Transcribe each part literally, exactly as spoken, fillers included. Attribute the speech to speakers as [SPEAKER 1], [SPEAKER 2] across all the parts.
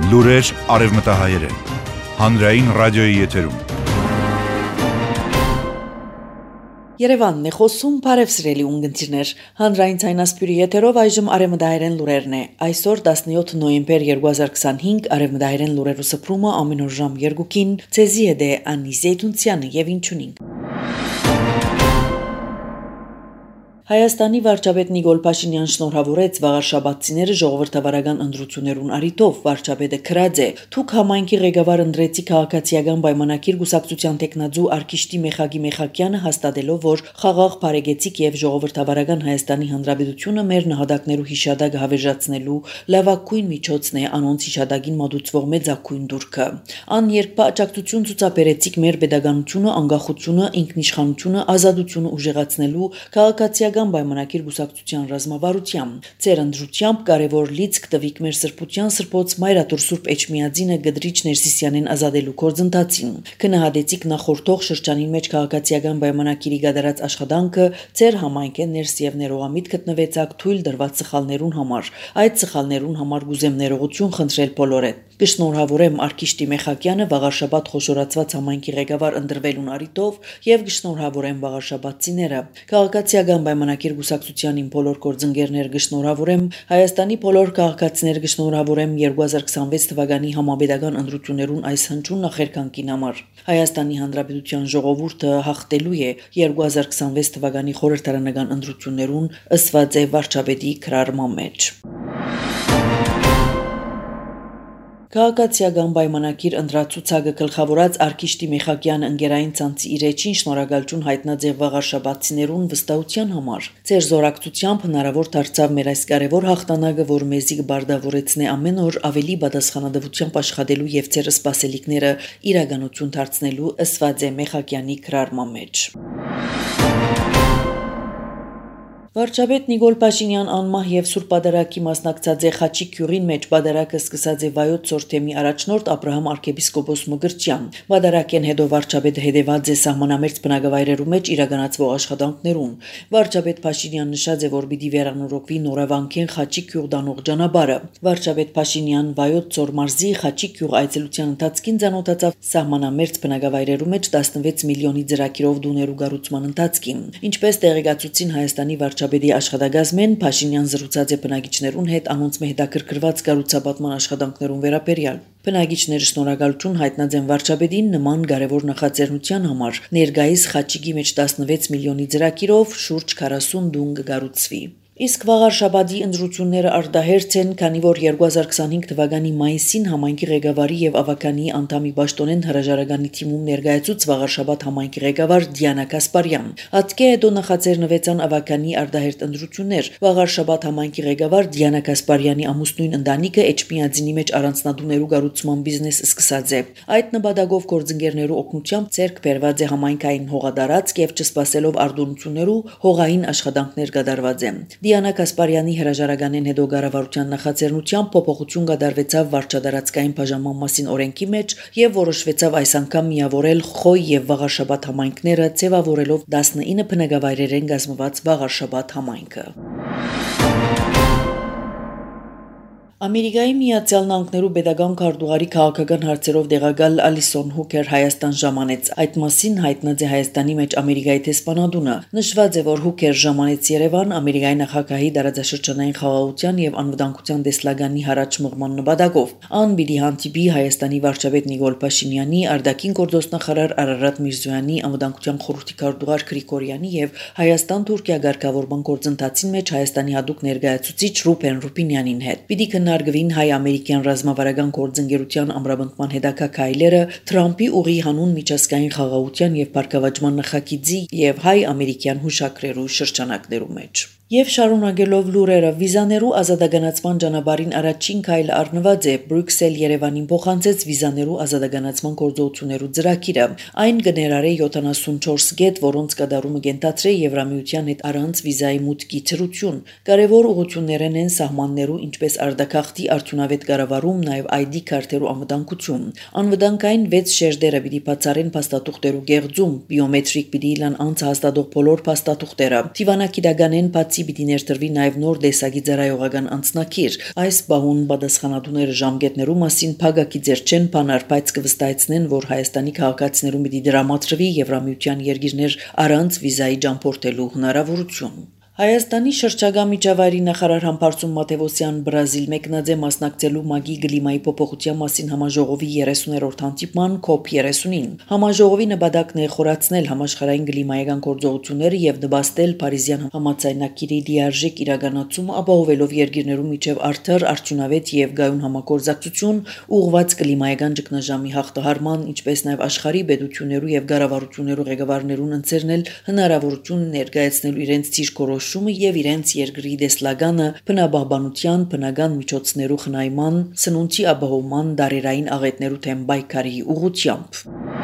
[SPEAKER 1] Լուրեր արևմտահայերեն, հանրային ռադիոյի եթերում։
[SPEAKER 2] Երևանն է խոսում, բարև սիրելի ունգընտիրներ, հանրային ցայնասպյուրի եթերով այժմ արևմտահայերեն լուրերն է։ Այսօր տասնյոթ նոյեմբեր երկու հազար քսանհինգ արևմտահայերեն լուրերու սփռումը ամեն օր ժամ երկուքին ցեզի հետ է Անի Զեյթունցյանը եւ ինչունին։ Հայաստանի վարչապետ Նիկոլ Փաշինյան շնորհավորեց վաղարշաբաթցիները ժողովրդավարական ընտրություններուն առիթով վարչապետը քրած է թուք համայնքի ղեկավար ընտրեցի քաղաքացիական պայմանագիր գուսակցության տեխնաձու Արկիշտի Մեխագի Մեխակյանը հաստատելով որ խաղաղ բարեգեցիկ եւ ժողովրդավարական Հայաստանի Հանրապետությունը մեր նահատակներու հիշադակը հավերժացնելու լավագույն միջոցն է անոնց հիշադակին մատուցվող մեծակույն դուրքը ան երկպա աջակցություն ցուցաբերեցիք մեր pedagogiությունը անկախությունը ինքնիշխանությունը ազատությունը ուժեղացնելու քաղաքացիական պայմանագիր գուսակցության ռազմավարությամբ ծեր ընդրությամբ կարևոր լիցք տվիկ մեր սրբության սրբոց մայրաթուր Սուրբ Էջմիածինը գդրիչ Ներսիսյանեն ազատելու գործընթացին կնահատեցիք նախորդող շրջանին մեջ քաղաքացիական պայմանագիրի գդարած աշխատանքը ծեր համայնքեն ներս եւ ներողամիտ գտնվեցակ թույլ դրված սխալներուն համար այդ սխալներուն համար գուզեմ ներողություն խնդրել բոլորեդ Գշնորհավորեմ Արկիշտի Մեխակյանը վաղարշաբաթ խոշորացված համայնքի ղեկավար ընտրվելուն առիթով եւ գշնորհավորեմ վաղարշաբաթցիները քաղաքացիական պայմանագիր գուսակցությանին բոլոր գործընկերներ գշնորհավորեմ Հայաստանի բոլոր քաղաքացիներ գշնորհավորեմ երկու հազար քսանվեց թվականի համապետական ընտրություններուն այս հնչյուն նախերքանքին համար Հայաստանի Հանրապետության ժողովուրդը հաղթելու է երկու հազար քսանվեց թվականի խորհրդարանական ընտրություններուն ըսված է վարչապետի քրարման մեջ Քաղաքացիական պայմանագիր ընտրացուցակը գլխավորած Արկիշտի Մեխակյան ընկերային ցանցի իր էջին շնորհակալություն հայտնած է վաղարշաբաթցիներուն վստահության համար։ Ձեր զորակցությամբ հնարավոր դարձավ մեր այս կարևոր հաղթանակը, որ մեզի կբարդավորեցնե ամեն օր ավելի պատասխանատվությամբ աշխատելու եւ ձեր սպասելիքները իրականություն դարձնելու ըսված է Մեխակյանի քրարման մեջ։ Վարչապետ Նիկոլ Փաշինյան անմահ եւ Սուրբ Պատարագի մասնակցած է Խաչիկ գյուղին մեջ Պատարագը սկսած է վայոց սորթեմի առաջնորդ Աբրահամ arczepiskopos Մգրտչյան։ Պատարագեն հետո վարչապետը հետևած է սահմանամերձ բնակավայրերու մեջ իրականացվող աշխատանքներուն։ Վարչապետ Փաշինյան նշած է, որ պիտի վերանորոգվի նորավանքեն Խաչիկ գյուղ դանող ճանապարհը։ Վարչապետ Փաշինյան վայոց սոր մարզի Խաչիկ գյուղ այցելության ընթացքին ցանոթացավ սահմանամերձ բնակավայրերու մեջ տասնվեց միլիոնի ծրագիրով դուներու կառուցման ընթացքին։ Ինչպես տեղեկացուցին Հայաստանի վարչապետի աշխատակազմեն Փաշինյան զրուցած է բնակիչներուն հետ անոնց հետաքրքրված կառուցապատման աշխատանքներուն վերաբերյալ։ Բնակիչները շնորհակալություն հայտնած են վարչապետին նման կարևոր նախաձեռնության համար։ Ներկայիս Խաչիկի մեջ տասնվեց միլիոնի ծրագիրով շուրջ քառասուն դուն կկառուցվի։ Իսկ վաղարշաբաթի ընտրությունները արտահերց են, քանի որ երկու հազար քսանհինգ թվականի մայիսին համայնքի ղեկավարի եւ ավականի անդամի պաշտոնեն հրաժարականի թիմում ներկայացուց վաղարշաբաթ համայնքի ղեկավար Դիանա Կասպարյան։ Ատկե հետո նախաձեռնվեցան ավականի արտահերտ ընտրություններ։ Վաղարշաբաթ համայնքի ղեկավար Դիանա Կասպարյանի ամուսնույն ընտանիքը Էջմիածինի մեջ առանձնատուներու կառուցման բիզնես սկսած է։ Այդ նպատակով գործընկերներու օգնությամբ ցերկ բերված է համայնքային հողատարածք եւ չսպասելով արտոնություններու հողային աշխատանքներ կատարված է։ Դիանա Կասպարյանի հրաժարականեն հետո կառավարության նախաձեռնությամբ փոփոխություն կատարվեցավ վարչադարածքային բաժանման մասին օրենքի մեջ եւ որոշվեցավ այս անգամ միավորել Խոյ եւ Վաղարշաբաթ համայնքները ձևավորելով տասնինը բնակավայրերեն կազմված Վաղարշաբաթ համայնքը։ Ամերիկայի Միացյալ Նահանգներու pedagogan քարտուղարի քաղաքական հարցերով դեղակալ Ալիսոն Հուքեր Հայաստան ժամանեց։ Այդ մասին հայտնած է Հայաստանի մեջ Ամերիկայի տեսփանատունը։ Նշված է, որ Հուքեր ժամանեց Երևան Ամերիկայի նախագահի դարաձաշրջանային խաղաղության եւ անվտանգության տեսլականի հարաճ մղման նպատակով։ Ան պիտի հանդիպի Հայաստանի վարչապետ Նիկոլ Փաշինյանի, արտաքին գործոստնախարար Արարատ Միրզոյանի, անվտանգության խորհրդի քարտուղար Գրիգորյանի եւ Հայաստան-Թուրքիա ղեկավարման գործընթացին մեջ Հայաստանի հատուկ ներկայացուցիչ Ռուբեն Ռուբինյանին հետ։ Պիտի Նարգվին հայ-ամերիկյան ռազմավարական գործընկերության ամրապնդման հետաքայլերը Թրամփի ուղի հանուն միջազգային խաղաղության եւ բարգավաճման նախագիծի եւ հայ-ամերիկյան հուշագրերու շրջանակներու մեջ։ Եվ շարունակելով լուրերը վիզաներու ազատագանացման ճանապարհին առաջին քայլը առնված է Բրյուսել Երևանին փոխանցեց վիզաներու ազատագանացման գործողություններու ծրագիրը այն կներառե յոթանասունչորս գետ որոնց կատարումը կենտրացրե Եվրամիության հետ առանց վիզայի մուտքի ցրություն կարևոր ուղղություններն են սահմաններու ինչպես արտաքաղթի արդյունավետ կառավարում նաև այ դի քարտերու անվտանգություն անվտանգային վեց շերտերը պիտի բացառեն փաստաթուղթերու գեղձում բիոմետրիկ պիտի լան անց հաստատող բոլոր փաստաթուղթերը դիվանագիտականեն բացի բացի պիտի ներդրվի նաև նոր տեսակի ծառայողական անձնակիր։ Այս բահուն պատասխանատուները ժամկետներու մասին փակակի ձեր չեն բանար, բայց կվստահեցնեն, որ Հայաստանի քաղաքացիներու պիտի դրամատրվի Եվրամիության երկիրներ առանց վիզայի ճամփորդելու հնարավորություն։ Հայաստանի շրջագա միջավայրի նախարար Համբարձում Մաթևոսյան Բրազիլ մեկնաձե մասնակցելու ՄԱԳ-ի գլիմայի փոփոխության մասին համաժողովի երեսուներորդ հանդիպման կոպ երեսունին։ Համաժողովի նպատակն է խորացնել համաշխարհային գլիմայական գործողությունները եւ նպաստել Փարիզյան համաձայնագիրի լիարժեք իրականացում, ապահովելով երկիրներու միջև արդար, արդյունավետ եւ գայուն համագործակցություն ուղղված գլիմայական ճգնաժամի հաղթահարման, ինչպես նաեւ աշխարհի պետություններու եւ կառավարություններու ղեկավարներուն ընձեռնել հնարավորություն ներկայացնելու իրենց ցիրկորոշ եւ իրենց երկրի դեսլագանը բնաբահբանության, բնական միջոցներու խնայման, սնունդի ապահովման, դարերային աղետներու թեմ պայքարի ուղղությամբ։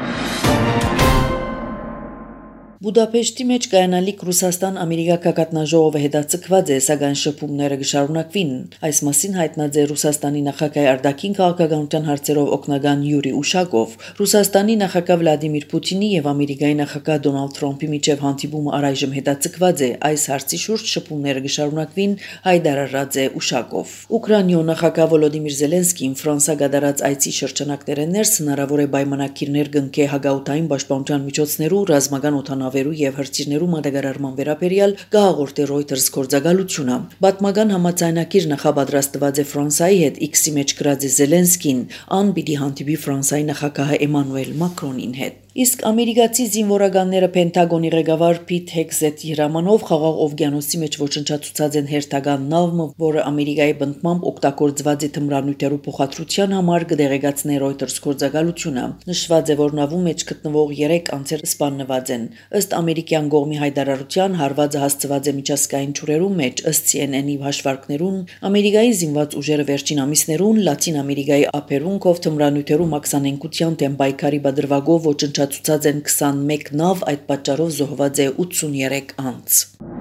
[SPEAKER 2] Բուդապեշտի մեջ կայանալիք Ռուսաստան-Ամերիկա կակատնաժողովը հետաձգված է, սակայն շփումները կշարունակվին։ Այս մասին հայտնած է Ռուսաստանի նախագահի արտաքին քաղաքականության հարցերով օգնական Յուրի Ուշակով։ Ռուսաստանի նախագահ Վլադիմիր Պուտինի եւ Ամերիկայի նախագահ Դոնալդ Թրամփի միջև հանդիպումը առայժմ հետաձգված է։ Այս հարցի շուրջ շփումները կշարունակվին, հայտարարած է Ուշակով։ Ուկրաինայ նախագահ Վոլոդիմիր Զելենսկին Ֆրանսա գդարած այցի շրջանակները ներս հնարավոր է պայմանագիրներ կնքե հագաուտային պաշտպանության միջոցներու ռազմական օդանավ եւ հրթիռներու մատակարարման վերաբերյալ կհաղորդի Reuters գործակալությունը։ Պատմական համաձայնագիր նախապատրաստված է Ֆրանսայի հետ X-ի մեջ գրած է Զելենսկին, ան պիտի հանդիպի Ֆրանսայի նախագահ Էմանուել Մակրոնին հետ։ Իսկ ամերիկացի զինվորականները Պենտագոնի ղեկավար Փիթ Հեքսեթի հրամանով Խաղաղ օվկիանոսի մեջ ոչնչացուցած են հերթական նավը, որը Ամերիկայի բնդմամբ օգտագործված է թմրանյութերու փոխադրության համար, կդեղեկացնի Reuters գործակալությունը։ Նշված է, որ նավու մեջ գտնվող երեք անձեր սպանված են։ Ըստ ամերիկյան կողմի հայտարարության հարվածը հասցված է միջազգային ճուրերու մեջ, ըստ C N N-ի հաշվարկներուն, Ամերիկայի զինված ուժերը վերջին ամիսներուն Լատին Ամերիկայի ափերունքով թմրանյութերու մաքսանենկության դեմ պայքարի բادرվագով ոչնչացուցած են քսանմեկ նավ, այդ պատճառով զոհված է ութսուներեք անձ։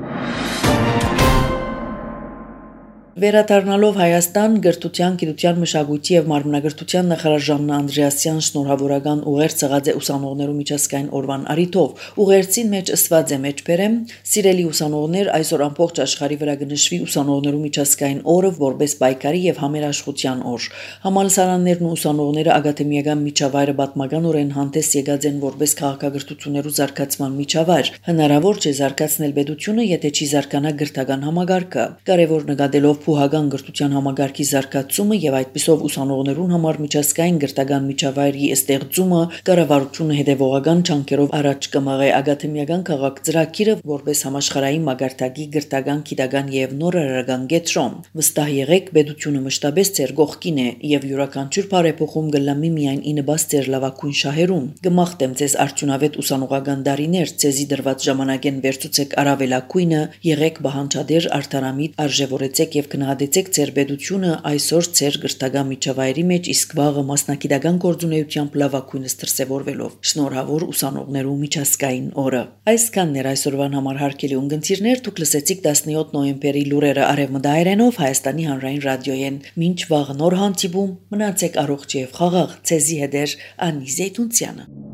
[SPEAKER 2] Վերադառնալով Հայաստան, Գրթության, Գիտության, Մշակույթի եւ Մարմնագրթության նախարար Ժաննա Անդրեասյան շնորհավորական ուղերձ ցեղած է ուսանողներու միջազգային օրվան առիթով։ Ուղերձին մեջ ըստված է մեջբերեմ. «Սիրելի ուսանողներ, այսօր ամբողջ աշխարհի վրա կնշվի ուսանողներու միջազգային օրը որպես պայքարի եւ համերաշխության օր։ Համալսարաններն ու ուսանողները ակադեմիական միջավայրը պատմականորեն հանդես եկած են որպես քաղաքագրթություններու զարգացման միջավայր։ Հնարավոր չէ զարգացնել պետությունը, եթե չի զարգանա գրթական համագարկը։ Կարևոր նկատելով Փուհական գրթության համագարկի զարգացումը եւ այդպիսով ուսանողներուն համար միջազգային գրթական միջավայրի ստեղծումը կառավարությունը հետևողական ճանկերով առաջ կմղի ակադեմիական քաղաք ծրագիրը որպես համաշխարհային մագարտակի գրթական, գիտական եւ նորարարական կետրոն։ Վստահ եղեք, պետությունը մշտապես ձեր կողքին է եւ յուրաքանչյուր բարեփոխում կլամի միայն ինыбաց ձեր լավագույն շահերուն։ Կմաղթեմ ձեզ արդյունավետ ուսանողական տարիներ, ձեզի դրված ժամանակեն վերցուցեք առավելագույնը, եղեք բանջադեր, արդարամիտ, արժևորեցեք եւ գնահատեցեք ձեր պետությունը այսօր ձեր գրթական միջավայրի մեջ, իսկ վաղը մասնագիտական գործունեությամբ լավագույնս դրսևորվելով։ Շնորհավոր ուսանողներու միջազգային օրը։ Այսքանն էր այսօրվան համար հարգելի ունգընտիրներ, դուք լսեցիք տասնյոթ նոյեմբերի լուրերը արևմտահայերենով Հայաստանի հանրային ռադիոյեն։ Մինչ վաղ նոր հանդիպում, մնացեք առողջ եւ խաղաղ, ցեզի հետ է Անի Զեյթունցյանը։